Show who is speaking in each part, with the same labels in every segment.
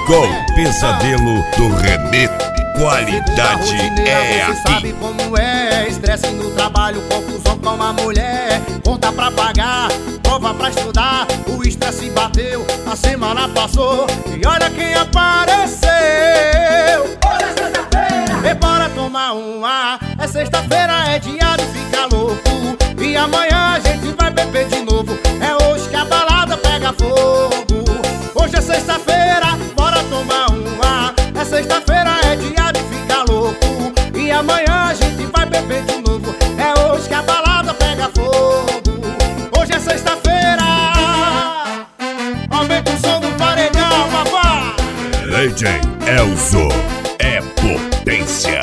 Speaker 1: Com Pesadelo do Renê, qualidade é
Speaker 2: Você
Speaker 1: aqui.
Speaker 2: sabe como é, estresse no trabalho, confusão com a mulher, conta pra pagar, prova pra estudar, o estresse bateu, a semana passou e olha quem apareceu.
Speaker 3: Hoje é sexta-feira,
Speaker 2: E bora tomar uma, é sexta-feira, é dia de ficar louco, e amanhã a gente vai beber de novo, é hoje que a balada pega fogo. Hoje é sexta-feira, bora tomar uma, é sexta-feira, é dia de ficar louco, e amanhã a gente vai beber de novo, é hoje que a balada pega fogo. Hoje é sexta-feira, aumenta o som do paredão, papai.
Speaker 1: DJ Elzo é potência.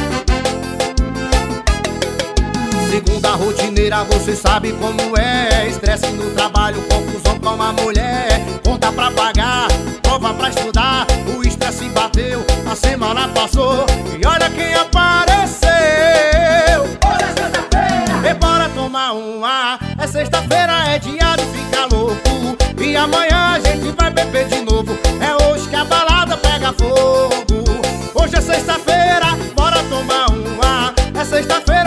Speaker 2: Segunda rotineira, você sabe como é, estresse no trabalho, confusão com a mulher, conta pra pagar, prova pra estudar, o estresse bateu, a semana passou e olha quem apareceu.
Speaker 3: hoje é sexta-feira,
Speaker 2: E bora tomar uma, é sexta-feira, é dia de ficar louco, e amanhã a gente vai beber de novo, é hoje que a balada pega fogo. Hoje é sexta-feira, bora tomar uma, é sexta-feira,